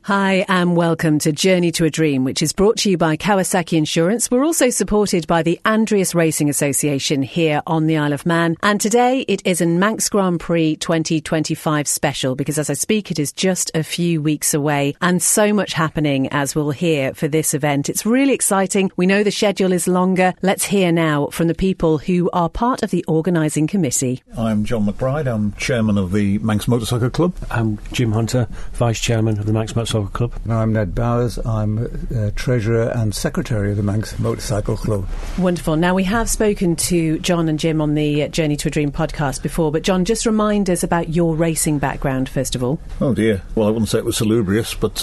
Hi and welcome to Journey to a Dream, which is brought to you by Kawasaki Insurance. We're also supported by the Andreas Racing Association here on the Isle of Man. And today it is a Manx Grand Prix 2025 special because as I speak it is just a few weeks away and so much happening as we'll hear for this event. It's really exciting. We know the schedule is longer. Let's hear now from the people who are part of the organising committee. I'm John McBride. I'm chairman of the Manx Motorcycle Club. I'm Jim Hunter, vice chairman of the Manx Motorcycle Club. I'm Ned Bowers. I'm treasurer and secretary of the Manx Motorcycle Club. Wonderful. Now, we have spoken to John and Jim on the Journey to a Dream podcast before, but John, just remind us about your racing background, first of all. Oh dear. Well, I wouldn't say it was salubrious, but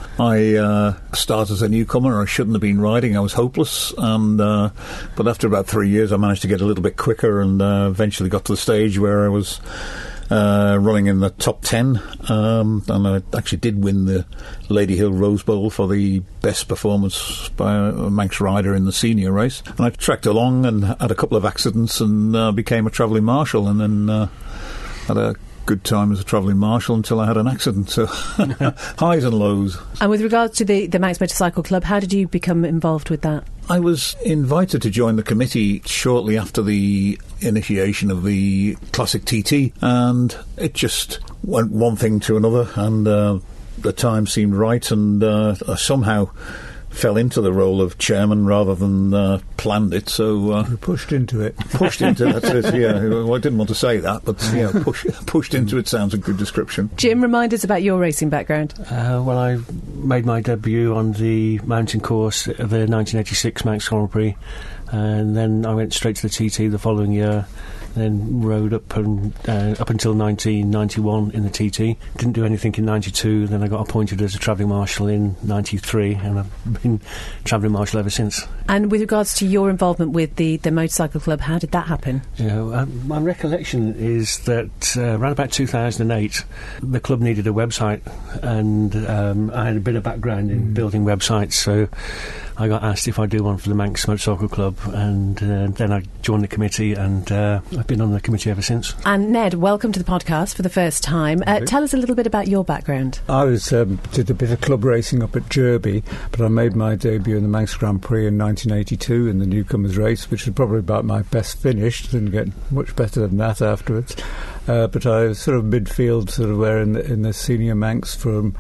I started as a newcomer. I shouldn't have been riding. I was hopeless. And but after about 3 years, I managed to get a little bit quicker and eventually got to the stage where I was running in the top 10, and I actually did win the Lady Hill Rose Bowl for the best performance by a Manx rider in the senior race. And I tracked along and had a couple of accidents and became a travelling marshal, and then had a good time as a travelling marshal until I had an accident. So highs and lows. And with regards to the Manx Motorcycle Club, how did you become involved with that? I was invited to join the committee shortly after the initiation of the Classic TT, and it just went one thing to another, and the time seemed right, and I somehow fell into the role of chairman rather than planned it. So you pushed into it. Pushed into it. That's it. Yeah. Well, I didn't want to say that, but pushed into it sounds a good description. Jim, remind us about your racing background. Well, I made my debut on the mountain course of the 1986 Manx Grand Prix, and then I went straight to the TT the following year. Then rode up until 1991 in the TT. Didn't do anything in 92. Then I got appointed as a travelling marshal in 93, and I've been travelling marshal ever since. And with regards to your involvement with the motorcycle club, how did that happen? My recollection is that around about 2008, the club needed a website, and I had a bit of background in building websites, so I got asked if I'd do one for the Manx Motorcycle Club, and then I joined the committee, and I've been on the committee ever since. And Ned, welcome to the podcast for the first time. Tell us a little bit about your background. I did a bit of club racing up at Derby, but I made my debut in the Manx Grand Prix in 1982 in the newcomers race, which was probably about my best finish. Didn't get much better than that afterwards. But I was sort of midfield, sort of where in the senior Manx from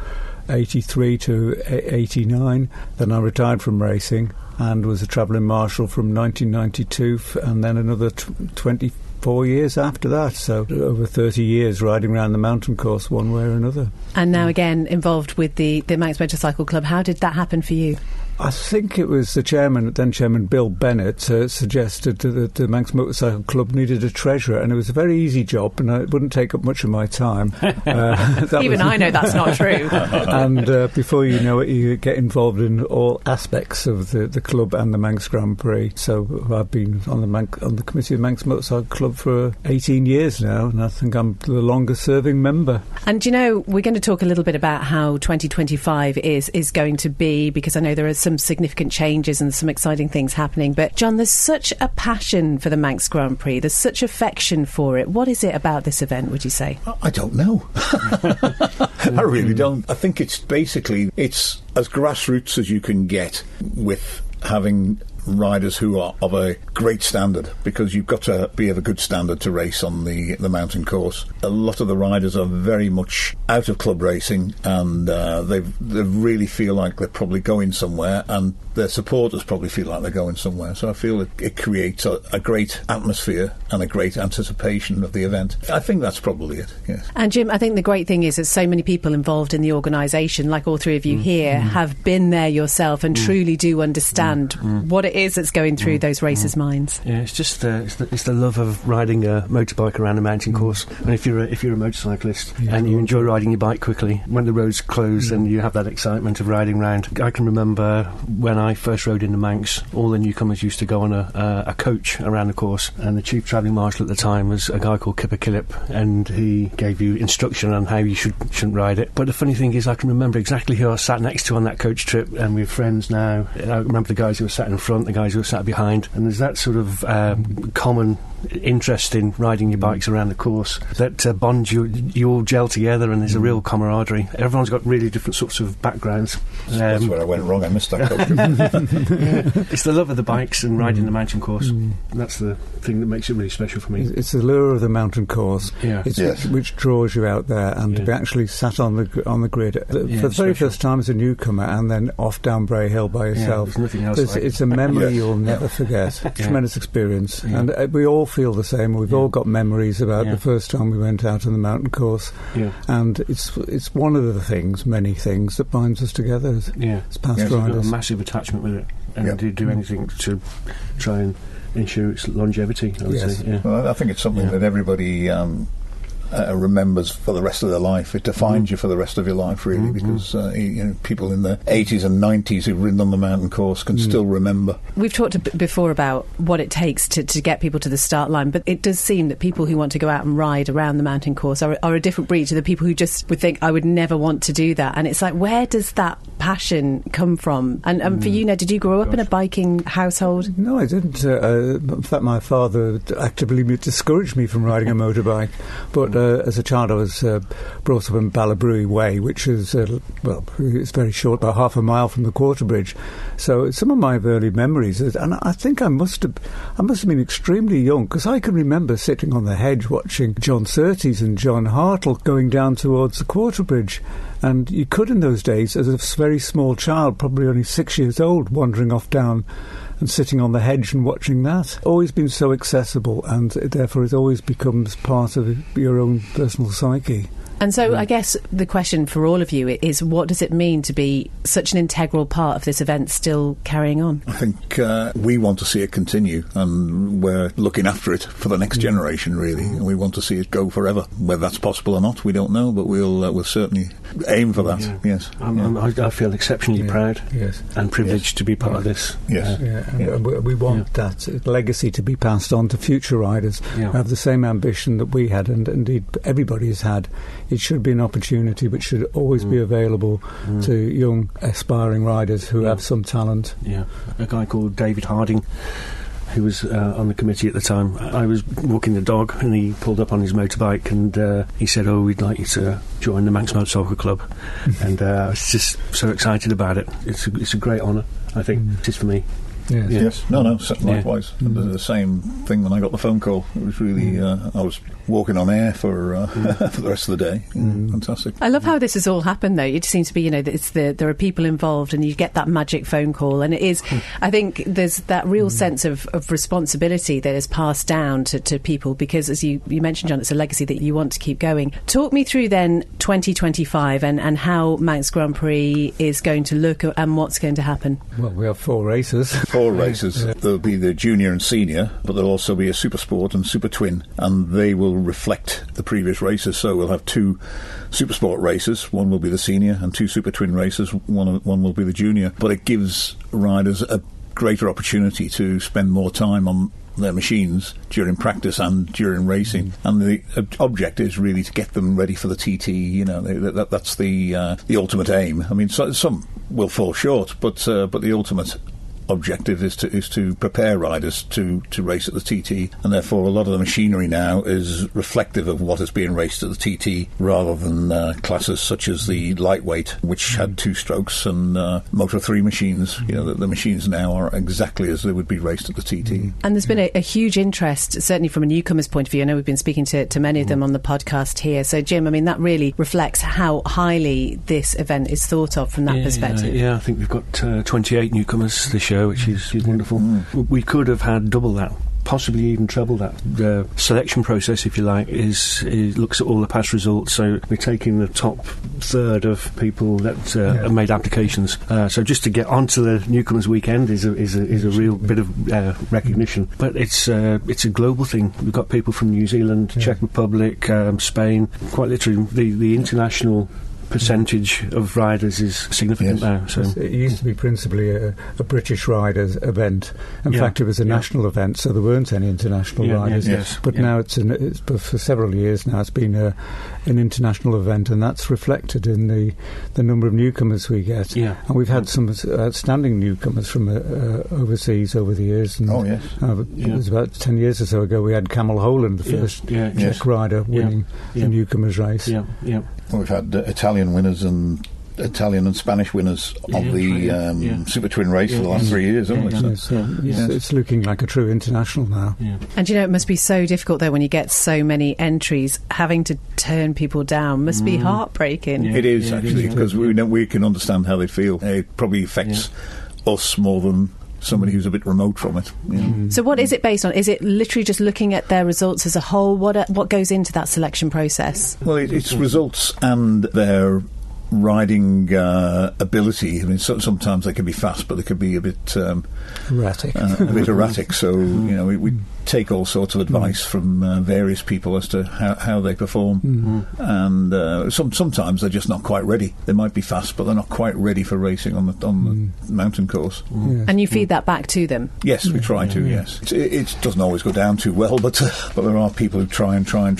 83 to 89. Then I retired from racing and was a travelling marshal from 1992 and then another 24 years after that, so over 30 years riding around the mountain course one way or another. And now again involved with the Manx Motorcycle Club. How did that happen for you? I think it was the then chairman Bill Bennett suggested that the Manx Motorcycle Club needed a treasurer, and it was a very easy job, and it wouldn't take up much of my time. Even I know that's not true. And before you know it, you get involved in all aspects of the club and the Manx Grand Prix. So I've been on the committee of the Manx Motorcycle Club for 18 years now, and I think I'm the longest serving member. And we're going to talk a little bit about how 2025 is going to be, because I know there are some significant changes and some exciting things happening. But John, there's such a passion for the Manx Grand Prix. There's such affection for it. What is it about this event, would you say? I don't know. I really don't. I think it's as grassroots as you can get with having riders who are of a great standard, because you've got to be of a good standard to race on the mountain course. A lot of the riders are very much out of club racing, and they really feel like they're probably going somewhere, and their supporters probably feel like they're going somewhere. So I feel it creates a great atmosphere and a great anticipation of the event. I think that's probably it, yes. And Jim, I think the great thing is that so many people involved in the organisation, like all three of you here, have been there yourself and truly do understand what it is that's going through those racers' minds. Yeah, it's just it's the love of riding a motorbike around a mountain course. And if you're a motorcyclist and you enjoy riding your bike quickly, when the roads close and you have that excitement of riding round. I can remember when I first rode in the Manx, all the newcomers used to go on a coach around the course, and the chief travelling marshal at the time was a guy called Kipper Killip, and he gave you instruction on how you shouldn't ride it. But the funny thing is, I can remember exactly who I sat next to on that coach trip, and we're friends now. I remember the guys who were sat in front, the guys who were sat behind, and there's that sort of common interest in riding your bikes around the course that bonds you. You all gel together, and there's a real camaraderie. Everyone's got really different sorts of backgrounds. That's where I went wrong. I missed that coach. It's the love of the bikes and riding the mountain course. That's the thing that makes it really special for me. It's the lure of the mountain course, which draws you out there, and to be actually sat on the grid for the very first time as a newcomer, and then off down Bray Hill by yourself. There's nothing else like it's a memory you'll never forget. Tremendous experience, and we all feel the same. We've all got memories about the first time we went out on the mountain course, and it's one of the things, many things, that binds us together as past riders. I've got a massive attachment with it, and do anything to try and ensure its longevity, I would say. Well, I think it's something that everybody remembers for the rest of their life. It defines you for the rest of your life, really, because people in the 80s and 90s who've ridden on the mountain course can still remember. We've talked before about what it takes to get people to the start line, but it does seem that people who want to go out and ride around the mountain course are a different breed to the people who just would think, I would never want to do that. And it's like, where does that passion come from? And for you, Ned, did you grow up in a biking household? No, I didn't. In fact, my father actively discouraged me from riding a motorbike, but as a child I was brought up in Ballabruey Way, which is it's very short, about half a mile from the Quarterbridge. So some of my early memories, and I think I must have been extremely young, because I can remember sitting on the hedge watching John Surtees and John Hartle going down towards the Quarterbridge. And you could, in those days, as a very small child, probably only 6 years old, wandering off down and sitting on the hedge and watching that. Always been so accessible, and therefore it always becomes part of your own personal psyche. And so I guess the question for all of you is, what does it mean to be such an integral part of this event still carrying on? I think we want to see it continue, and we're looking after it for the next generation, really. And we want to see it go forever. Whether that's possible or not, we don't know, but we'll certainly aim for that, yes. I feel exceptionally proud and privileged to be part of this. Yes. We want that legacy to be passed on to future riders who have the same ambition that we had, and indeed everybody has had. It should be an opportunity which should always be available to young aspiring riders who have some talent. Yeah, a guy called David Harding, who was on the committee at the time. I was walking the dog and he pulled up on his motorbike and he said, we'd like you to join the Manx Motorcycle Club. And I was just so excited about it. It's a great honour, I think. It is for me. Yes. No, likewise. The same thing when I got the phone call. It was really, I was walking on air for the rest of the day. Fantastic. I love how this has all happened, though. It seems to be, there are people involved and you get that magic phone call, and it is, I think there's that real sense of responsibility that is passed down to people, because as you mentioned, John, it's a legacy that you want to keep going. Talk me through then 2025 and how Manx Grand Prix is going to look and what's going to happen. Well, we have 4 races. 4 races. There'll be the junior and senior, but there'll also be a super sport and super twin, and they will reflect the previous races. So we'll have 2 super sport races. One will be the senior, and 2 super twin races. One will be the junior. But it gives riders a greater opportunity to spend more time on their machines during practice and during racing, and the object is really to get them ready for the TT. That's the ultimate aim. I mean, some will fall short, but the ultimate objective is to prepare riders to race at the TT, and therefore a lot of the machinery now is reflective of what is being raced at the TT, rather than classes such as the lightweight, which had 2 strokes, and Moto 3 machines. The machines now are exactly as they would be raced at the TT. And there's been a huge interest, certainly from a newcomer's point of view. I know we've been speaking to many of them on the podcast here. So Jim, I mean, that really reflects how highly this event is thought of from that perspective. I think we've got 28 newcomers this year, which is wonderful. We could have had double that, possibly even treble that. The selection process, if you like, is looks at all the past results. So we're taking the top third of people that have made applications. So just to get onto the newcomers weekend is a real bit of recognition. But it's a global thing. We've got people from New Zealand, Czech Republic, Spain. Quite literally, the international percentage of riders is significant now. So it used to be principally a British riders event. In fact, it was a national event, so there weren't any international riders. But now it's for several years now. It's been an international event, and that's reflected in the number of newcomers we get. Yeah. And we've had some outstanding newcomers from overseas over the years. And, it was about 10 years or so ago we had Camel Holand, the first Czech rider winning the newcomers race. Well, we've had Italian winners and Italian and Spanish winners of the Super Twin race for the last 3 years, haven't we? It's looking like a true international now. And it must be so difficult though when you get so many entries, having to turn people down must be heartbreaking. It is actually, because we can understand how they feel. It probably affects us more than somebody who's a bit remote from it. So what is it based on? Is it literally just looking at their results as a whole? What goes into that selection process? Well, it's results and their riding ability. I mean, sometimes they can be fast, but they can be a bit erratic. So we take all sorts of advice from various people as to how they perform, and sometimes they're just not quite ready. They might be fast, but they're not quite ready for racing on the mountain course. And you feed that back to them? Yes, we try to. Yes, it doesn't always go down too well, but there are people who try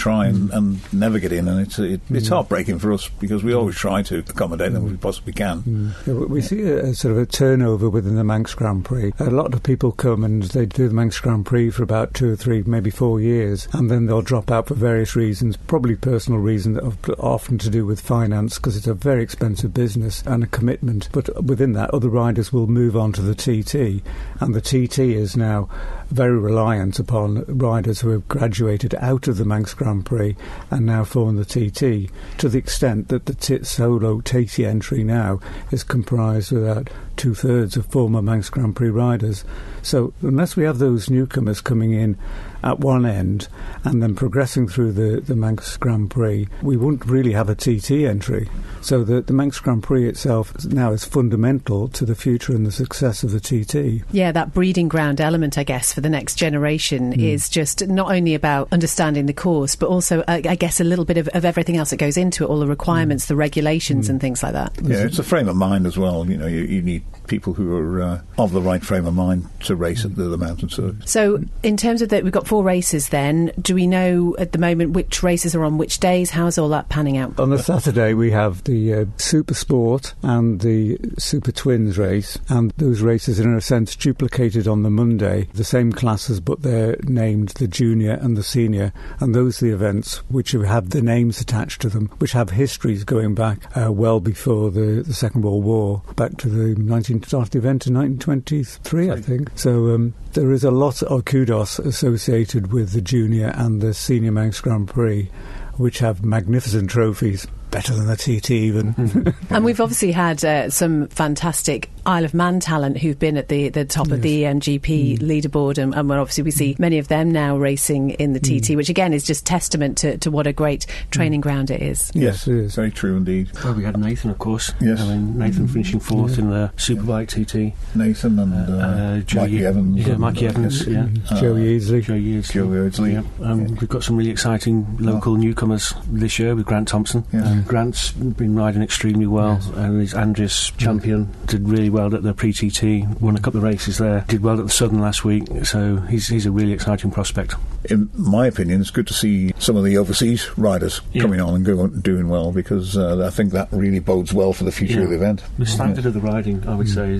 and never get in, and it's heartbreaking for us because we always try to accommodate them if we possibly can. We see a sort of a turnover within the Manx Grand Prix. A lot of people come and they do the Manx Grand Prix for about 2 or 3, maybe 4 years, and then they'll drop out for various reasons, probably personal reasons, often to do with finance, because it's a very expensive business and a commitment. But within that, other riders will move on to the TT, and the TT is now very reliant upon riders who have graduated out of the Manx Grand Prix and now form the TT, to the extent that the solo TT entry now is comprised of about 2/3 of former Manx Grand Prix riders. So unless we have those newcomers coming in at one end and then progressing through the Manx Grand Prix, we won't really have a TT entry. So the Manx Grand Prix itself now is fundamental to the future and the success of the TT. Yeah, that breeding ground element, I guess, for the next generation is just not only about understanding the course, but also, I guess, a little bit of everything else that goes into it, all the requirements, the regulations and things like that. Yeah, it's a frame of mind as well. You need people who are of the right frame of mind to race at the mountain circuit. So in terms of that, we've got 4 races then. Do we know at the moment which races are on which days? How's all that panning out? On the Saturday we have the Super Sport and the Super Twins race, and those races are in a sense duplicated on the Monday, the same classes, but they're named the Junior and the Senior, and those are the events which have the names attached to them, which have histories going back well before the Second World War, back to the started the event in 1923, I think. So there is a lot of kudos associated with the Junior and the Senior Manx Grand Prix, which have magnificent trophies, better than the TT even. And we've obviously had some fantastic Isle of Man talent who've been at the top of the MGP leaderboard, and obviously we see many of them now racing in the TT, which again is just testament to what a great training ground it is. Yes, it is. Very true indeed. Well, we had Nathan, of course. Yes. Nathan finishing 4th in the Superbike TT. Nathan and Mikey Evans. Yeah, Mikey Evans, Joe Yeardsley. Joe Yeardsley. We've got some really exciting local newcomers this year with Grant Thompson. Grant's been riding extremely well, and his Andreas champion did really well at the pre-TT, won a couple of races there, did well at the Southern last week, so he's a really exciting prospect. In my opinion, it's good to see some of the overseas riders coming on and doing well, because I think that really bodes well for the future of the event. The standard of the riding, I would say,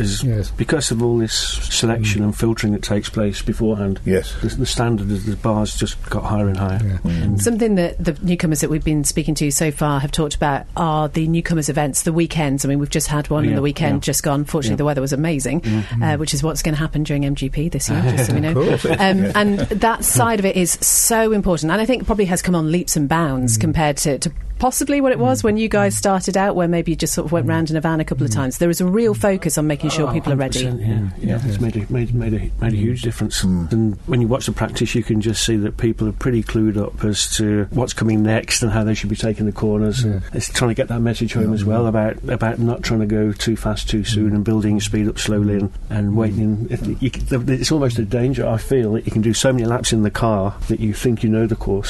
is because of all this selection and filtering that takes place beforehand. Yes, the standard of the bars just got higher and higher. Something that the newcomers that we've been speaking to so far have talked about are the newcomers events, the weekends. I mean, we've just had one on the weekend just gone. Fortunately, the weather was amazing, which is what's going to happen during MGP this year, just so we know. And that side of it is so important, and I think it probably has come on leaps and bounds compared to possibly what it was when you guys started out, where maybe you just sort of went round in a van a couple of times. There is a real focus on making sure people are ready. It's made a huge difference. And when you watch the practice, you can just see that people are pretty clued up as to what's coming next and how they should be taking the corners. It's trying to get that message home as well about not trying to go too fast too soon and building your speed up slowly and waiting. It's almost a danger, I feel, that you can do so many laps in the car that you think you know the course,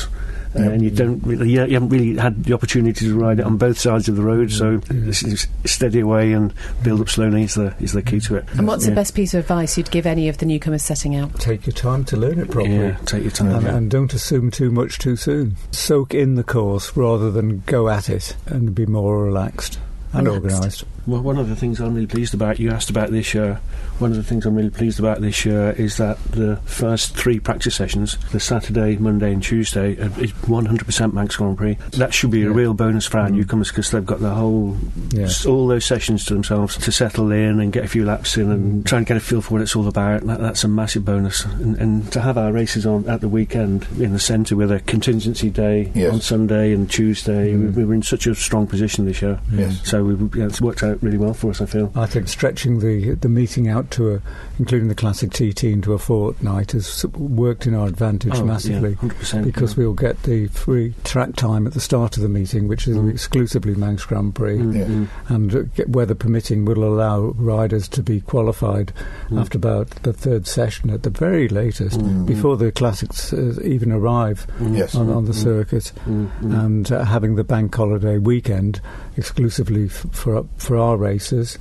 and you haven't really had the opportunity to ride it on both sides of the road. So this is steady away and build up slowly is the key to it. And what's the best piece of advice you'd give any of the newcomers setting out? Take your time to learn it properly. Yeah, take your time. And don't assume too much too soon. Soak in the course rather than go at it, and be more relaxed and organised. Well, one of the things I'm really pleased about, you asked about this year, one of the things I'm really pleased about this year is that the first 3 practice sessions, the Saturday, Monday and Tuesday, is 100% Manx Grand Prix. That should be a real bonus for our newcomers, because they've got the whole, all those sessions to themselves to settle in and get a few laps in and try and get a feel for what it's all about. That's a massive bonus. And to have our races on at the weekend in the centre with a contingency day on Sunday and Tuesday, we were in such a strong position this year. So it's worked out really well for us, I feel. I think stretching the meeting out to including the Classic TT into a fortnight has worked in our advantage massively, 100%, because we'll get the free track time at the start of the meeting, which is exclusively Manx Grand Prix, and weather permitting will allow riders to be qualified after about the 3rd session at the very latest, before the Classics even arrive on the circuit, and having the bank holiday weekend exclusively for our races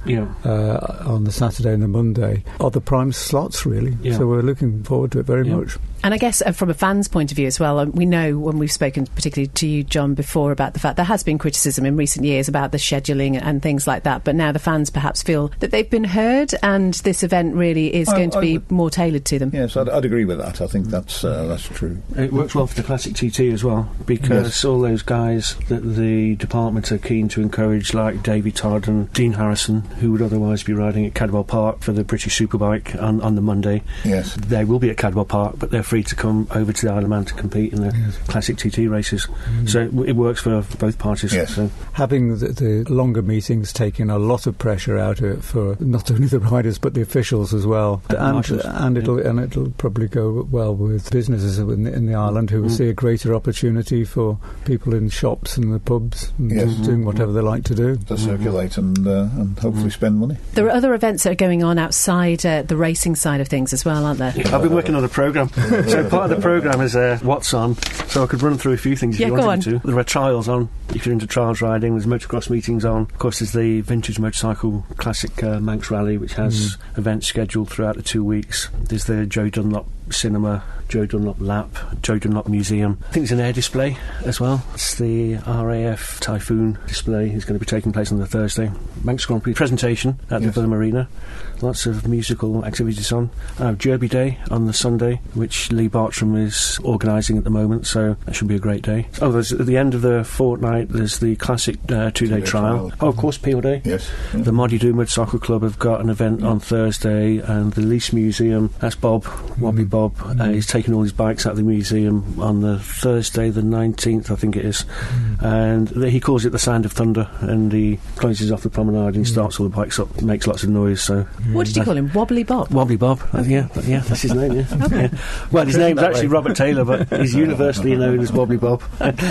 on the Saturday and the Monday are the prime slots, really. So we're looking forward to it very much. And I guess from a fan's point of view as well, we know when we've spoken particularly to you, John, before about the fact there has been criticism in recent years about the scheduling and things like that, but now the fans perhaps feel that they've been heard and this event really is going to be more tailored to them. Yes, I'd agree with that. I think that's true. It works well for the Classic TT as well, because all those guys that the department are keen to encourage, like Davey Todd and Dean Harrison, who would otherwise be riding at Cadwell Park for the British Superbike on the Monday. Yes. They will be at Cadwell Park, but they're free to come over to the Isle of Man to compete in the Classic TT races. So it works for both parties. Yes. So. Having the longer meetings taking a lot of pressure out of it for not only the riders but the officials as well, and it'll probably go well with businesses in the island who will see a greater opportunity for people in shops and the pubs and just doing whatever they like to do. To circulate and hopefully spend money. There are other events that are going on outside the racing side of things as well, aren't there? I've been working on a programme. So part of the programme is what's on, so I could run through a few things if you wanted me to. There are trials on, if you're into trials riding. There's motocross meetings on. Of course, there's the Vintage Motorcycle Classic Manx Rally, which has events scheduled throughout the 2 weeks. There's the Joe Dunlop Cinema, Joe Dunlop Lap, Joe Dunlop Museum. I think there's an air display as well. It's the RAF Typhoon display. It's going to be taking place on the Thursday. Manx Grand Prix presentation at the Fulham Arena. Lots of musical activities on. Derby Day on the Sunday, which Lee Bartram is organising at the moment, so that should be a great day. There's at the end of the fortnight, there's the Classic 2-day trial. Of course, Peel Day. Yes. The Moddy Doo Motorcycle Club have got an event on Thursday, and the Lease Museum, that's Bob, Wobbly Bob, he's taking all his bikes out of the museum on the Thursday the 19th, I think it is, and he calls it the Sound of Thunder, and he closes off the promenade and starts all the bikes up, makes lots of noise. So what did you call him? Wobbly Bob? Wobbly Bob, yeah, that's his name, yeah. Okay. Well, his name's actually Robert Taylor, but he's universally known as Wobbly Bob.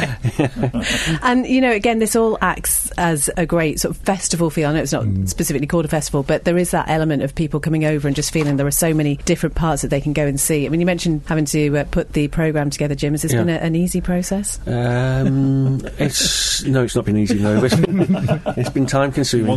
And, again, this all acts as a great sort of festival feel. I know it's not specifically called a festival, but there is that element of people coming over and just feeling there are so many different parts that they can go and see. I mean, you mentioned having to put the programme together, Jim. Has this been an easy process? It's not been easy, no. It's been time-consuming.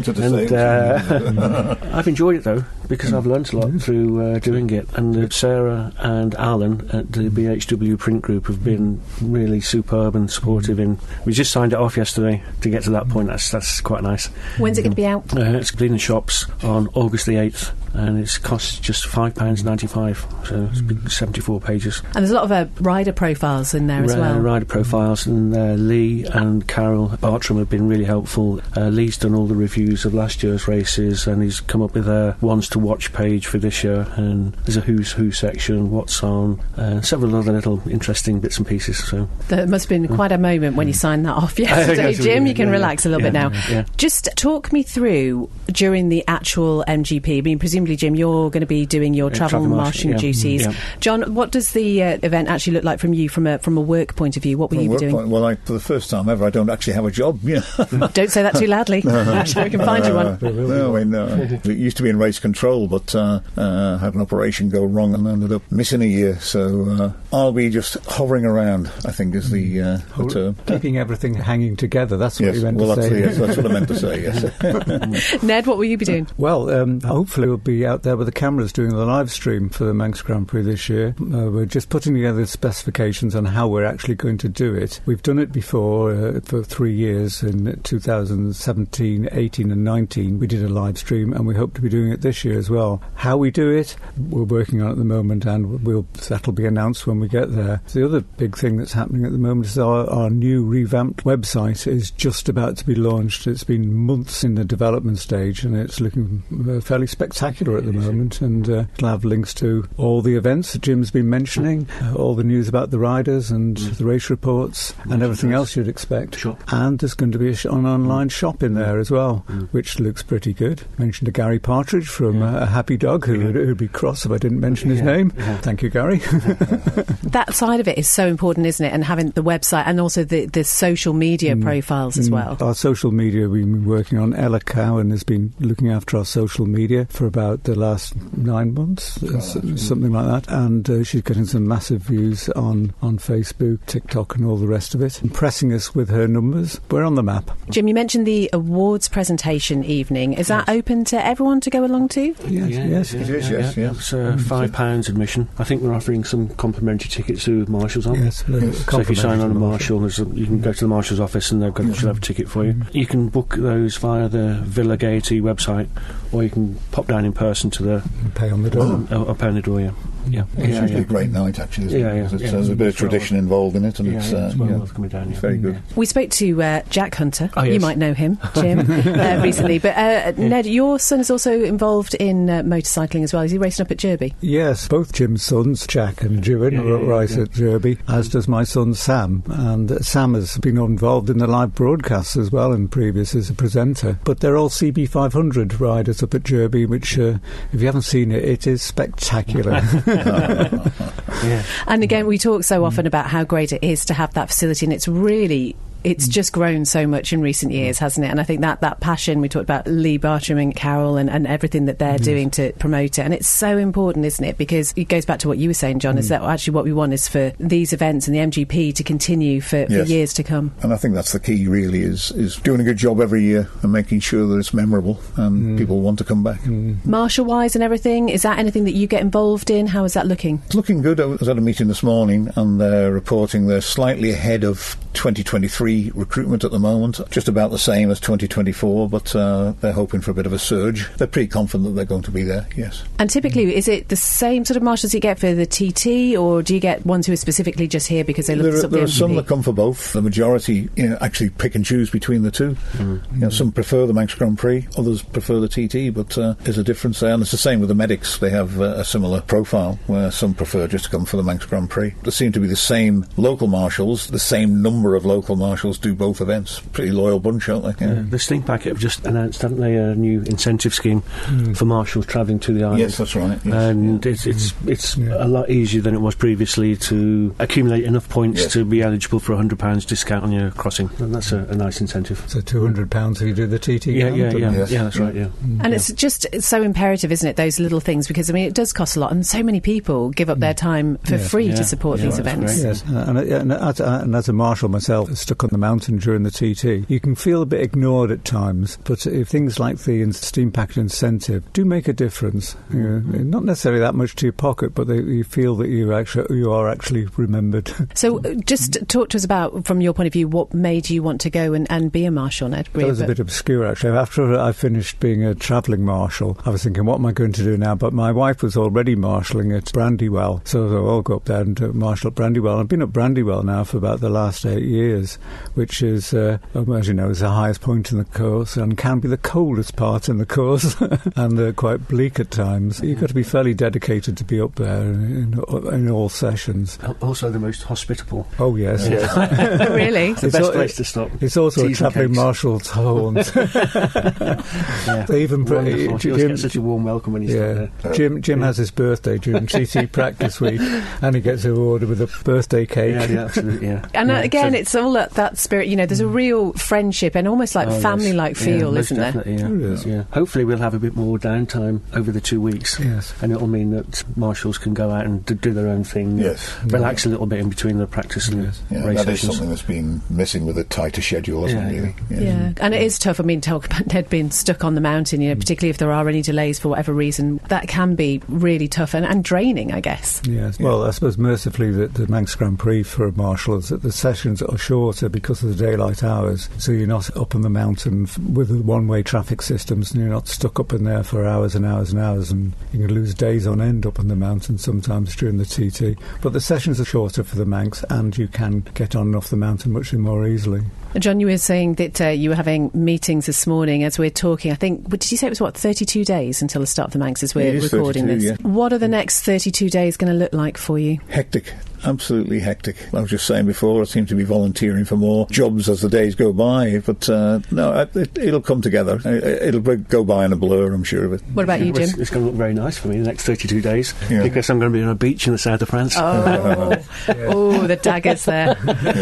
I've enjoyed it, though, because I've learnt a lot through doing it. And Sarah and Alan at the BHW Print Group have been really superb and supportive. We just signed it off yesterday to get to that point. That's quite nice. When's it going to be out? It's in the shops on August the 8th. And it costs just £5.95, so it's big 74 pages. And there's a lot of rider profiles in there as well. Rider profiles, and Lee and Carol Bartram have been really helpful. Lee's done all the reviews of last year's races, and he's come up with a ones to watch page for this year, and there's a who's who section, what's on, several other little interesting bits and pieces. So there must have been quite a moment when you signed that off yesterday, Jim. You can relax a little bit now. Just talk me through during the actual MGP. I mean, presumably, Jim, you're going to be doing your travel marshalling duties. John, what does the event actually look like from you, from a work point of view? What will you be doing? Well, for the first time ever, I don't actually have a job. Don't say that too loudly. I'm sure we can find you one. It used to be in race control, but had an operation go wrong and ended up missing a year. So I'll be just hovering around, I think is the term. Keeping everything hanging together, that's what you meant to say. Yes, that's what I meant to say, yes. Ned, what will you be doing? Well, hopefully we'll be out there with the cameras doing the live stream for the Manx Grand Prix this year. We're just putting together specifications on how we're actually going to do it. We've done it before for 3 years, in 2017, 18 and 19. We did a live stream, and we hope to be doing it this year as well. How we do it, we're working on at the moment, and that'll be announced when we get there. The other big thing that's happening at the moment is our new revamped website is just about to be launched. It's been months in the development stage, and it's looking fairly spectacular at the moment, and it'll have links to all the events that Jim's been mentioning, all the news about the riders and the race reports and everything else you'd expect. Sure. And there's going to be an online shop in there as well, which looks pretty good. Mentioned to Gary Partridge from A Happy Dog, who'd be cross if I didn't mention his name. Thank you, Gary. That side of it is so important, isn't it? And having the website and also the social media profiles as well. Our social media, we've been working on. Ella Cowan has been looking after our social media for about the last 9 months, something like that. And she's getting some massive views on Facebook, TikTok and all the rest of it, impressing us with her numbers. We're on the map. Jim, you mentioned the awards presentation evening. Is that open to everyone to go along to? Yes. It is, yes. It's £5 admission. I think we're offering some complimentary tickets to Marshall's, aren't we? Yes. So if you sign on a Marshall, you can go to the Marshall's office and they'll have a ticket for you. You can book those via the Villa Gaiety website, or you can pop down in person to the... Pay on the door. Or pay on the door, It's actually a great night, actually. There's a bit of tradition involved in it, and it's very good. We spoke to Jack Hunter. Oh, yes. You might know him, Jim, recently. But Ned, your son is also involved in motorcycling as well. Is he racing up at Derby? Yes, both Jim's sons, Jack and Jewin, race at Derby, as does my son Sam. And Sam has been involved in the live broadcasts as well and previous as a presenter. But they're all CB500 riders up at Derby, which, if you haven't seen it, it is spectacular. And again, we talk so often about how great it is to have that facility, and it's just grown so much in recent years, hasn't it? And I think that passion, we talked about Lee Bartram and Carol and everything that they're doing to promote it. And it's so important, isn't it? Because it goes back to what you were saying, John, is that actually what we want is for these events and the MGP to continue for years to come. And I think that's the key, really, is doing a good job every year and making sure that it's memorable and people want to come back. Marshall-wise and everything, is that anything that you get involved in? How is that looking? It's looking good. I was at a meeting this morning and they're reporting they're slightly ahead of 2023 recruitment at the moment, just about the same as 2024, but they're hoping for a bit of a surge. They're pretty confident that they're going to be there, yes. And typically, is it the same sort of marshals you get for the TT, or do you get ones who are specifically just here because they look for something? There are some that come for both. The majority actually pick and choose between the two. Some prefer the Manx Grand Prix, others prefer the TT, but there's a difference there. And it's the same with the medics. They have a similar profile, where some prefer just to come for the Manx Grand Prix. There seem to be the same local marshals, the same number of local marshals do both events. Pretty loyal bunch, aren't they? The Sting Packet have just announced, haven't they, a new incentive scheme for marshals travelling to the island. Yes, that's right. Yes. And it's a lot easier than it was previously to accumulate enough points to be eligible for £100 discount on your crossing. And that's a nice incentive. So £200 if you do the TT. Yeah, that's right. And it's just so imperative, isn't it, those little things, because I mean it does cost a lot, and so many people give up their time for free to support these events. Yes, and as a marshal myself, stuck on the mountain during the TT, you can feel a bit ignored at times, but if things like the Steam Packet incentive do make a difference, not necessarily that much to your pocket, but you feel that you are actually remembered. So just talk to us about, from your point of view, what made you want to go and be a marshal, Ned? That was a bit obscure, actually. After I finished being a travelling marshal, I was thinking, what am I going to do now? But my wife was already marshalling at Brandywell, so I thought, I'll go up there and marshal at Brandywell. I've been at Brandywell now for about the last 8 years, which is, as you know, is the highest point in the course and can be the coldest part in the course and quite bleak at times. You've got to be fairly dedicated to be up there in all sessions. Also the most hospitable. Oh, yes. Really? It's the best place to stop. It's also a travelling marshal's haunt. They even you always get such a warm welcome when you stop there. Jim has his birthday during TT practice week, and he gets rewarded with a birthday cake. Yeah, absolutely, yeah. And again, it's all that that spirit. You know, there's a real friendship and almost like family-like feel, isn't there? Yeah. Hopefully we'll have a bit more downtime over the 2 weeks. Yes. And it'll mean that marshals can go out and do their own thing. Yes. Relax a little bit in between the practice and race that is sessions. something that's been missing with a tighter schedule, isn't it, really? Yeah, and it is tough. I mean, talk about Ned being stuck on the mountain, you know, particularly if there are any delays for whatever reason. That can be really tough and draining, I guess. Yes. Well, I suppose mercifully the Manx Grand Prix for a marshal is that the sessions are shorter because of the daylight hours, so you're not up on the mountain with the one-way traffic systems, and you're not stuck up in there for hours and hours and hours, and you can lose days on end up on the mountain sometimes during the TT. But the sessions are shorter for the Manx, and you can get on and off the mountain much more easily. John, you were saying that you were having meetings this morning as we're talking. I think, did you say it was, 32 days until the start of the Manx as we're recording 32, this? yeah. What are the next 32 days going to look like for you? Hectic. Absolutely hectic. I was just saying before, I seem to be volunteering for more jobs as the days go by, but no, it'll come together. It'll go by in a blur, I'm sure of it. What about you, Jim? It's going to look very nice for me the next 32 days because I'm going to be on a beach in the south of France. Oh, the daggers there.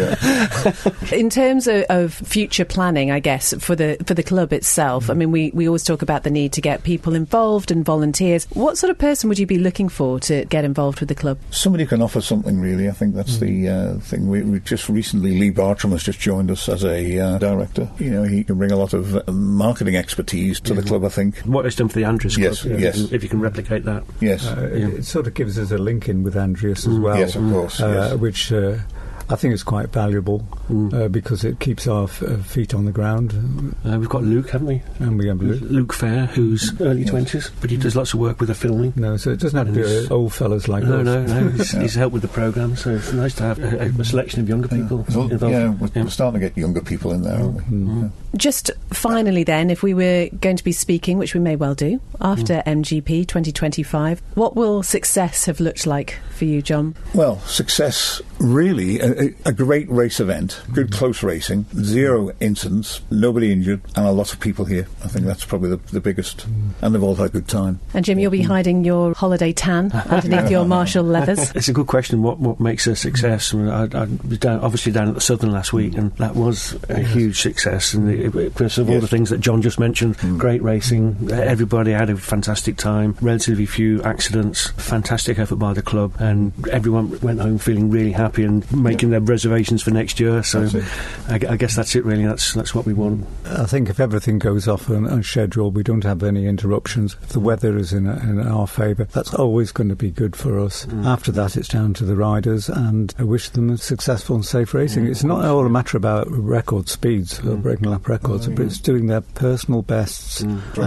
In terms of future planning, I guess, for the club itself, I mean, we always talk about the need to get people involved and volunteers. What sort of person would you be looking for to get involved with the club? Somebody who can offer something, really. I think that's the thing. We just recently, Lee Bartram has just joined us as a director. You know, he can bring a lot of marketing expertise to the club, I think. What it's done for the Andreas Club. Yes. If you can replicate that. Yes. It sort of gives us a link in with Andreas as well. Yes, of course. Which I think is quite valuable because it keeps our feet on the ground. We've got Luke, haven't we? And we have Luke Fair, who's early 20s, but he does lots of work with the filming. No, so it doesn't have to be old fellas like us. No. He's helped with the programme, so it's nice to have a selection of younger people involved. Yeah, we're starting to get younger people in there, aren't we? Just finally then, if we were going to be speaking, which we may well do, after MGP 2025, what will success have looked like for you, John? Well, success, really, a great race event, good close racing, 0 incidents, nobody injured, and a lot of people here. I think that's probably the biggest, and they've all had a good time. And Jim, you'll be hiding your holiday tan underneath your Marshall leathers. It's a good question, what makes a success? I mean, I was obviously down at the Southern last week, and that was a huge success, and because of all the things that John just mentioned, great racing, everybody had a fantastic time, relatively few accidents, fantastic effort by the club, and everyone went home feeling really happy and making their reservations for next year. So I guess that's it, really. That's what we want. I think if everything goes off on schedule, we don't have any interruptions. If the weather is in our favour, that's always going to be good for us. After that, it's down to the riders, and I wish them a successful and safe racing. It's not all a matter about record speeds or breaking lap records, but it's doing their personal bests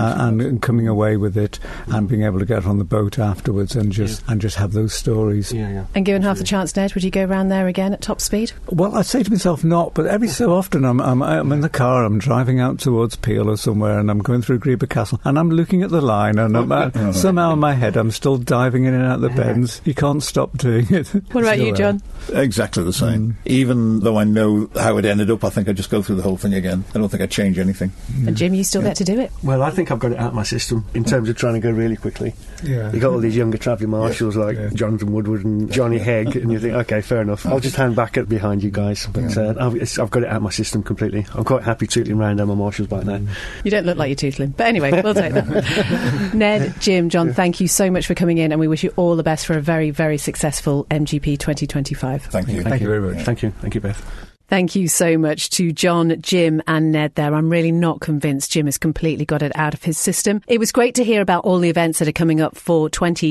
and coming away with it and being able to get on the boat afterwards and just have those stories. And given half the chance, Ned, would you go round there again at top speed? Well, I'd say to myself not, but every so often I'm in the car, I'm driving out towards Peel or somewhere, and I'm going through Greeba Castle, and I'm looking at the line, and somehow in my head I'm still diving in and out the bends. You can't stop doing it. What about you, John? Exactly the same. Even though I know how it ended up, I think I'd just go through the whole thing again. I don't think I'd change anything. And Jim, you still get to do it? Well, I think I've got it out of my system in terms of trying to go really quickly. You got all these younger travelling marshals like Jonathan Woodward and Johnny Hegg, and you think, OK, fair enough, I'll just hang back behind you guys. But I've got it out of my system completely. I'm quite happy tootling around on my marshal's bike now. You don't look like you're tootling. But anyway, we'll take that. Ned, Jim, John, thank you so much for coming in, and we wish you all the best for a very, very successful MGP 2025. Thank you. Thank you very much. Thank you, Beth. Thank you so much to John, Jim and Ned there. I'm really not convinced Jim has completely got it out of his system. It was great to hear about all the events that are coming up for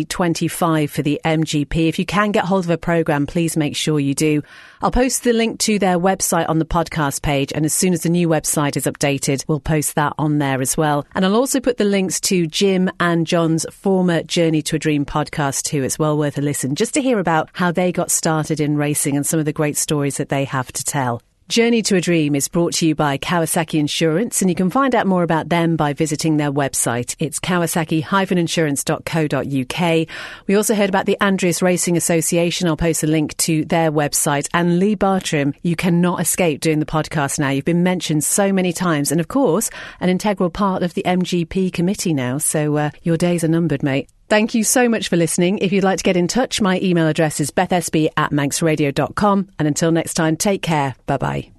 2025 for the MGP. If you can get hold of a programme, please make sure you do. I'll post the link to their website on the podcast page, and as soon as the new website is updated, we'll post that on there as well. And I'll also put the links to Jim and John's former Journey to a Dream podcast too. It's well worth a listen just to hear about how they got started in racing and some of the great stories that they have to tell. Journey to a Dream is brought to you by Kawasaki Insurance, and you can find out more about them by visiting their website. It's kawasaki-insurance.co.uk. We also heard about the Andreas Racing Association. I'll post a link to their website. And Lee Bartram, you cannot escape doing the podcast now. You've been mentioned so many times, and of course, an integral part of the MGP committee now. So your days are numbered, mate. Thank you so much for listening. If you'd like to get in touch, my email address is bethsb@manxradio.com. And until next time, take care. Bye-bye.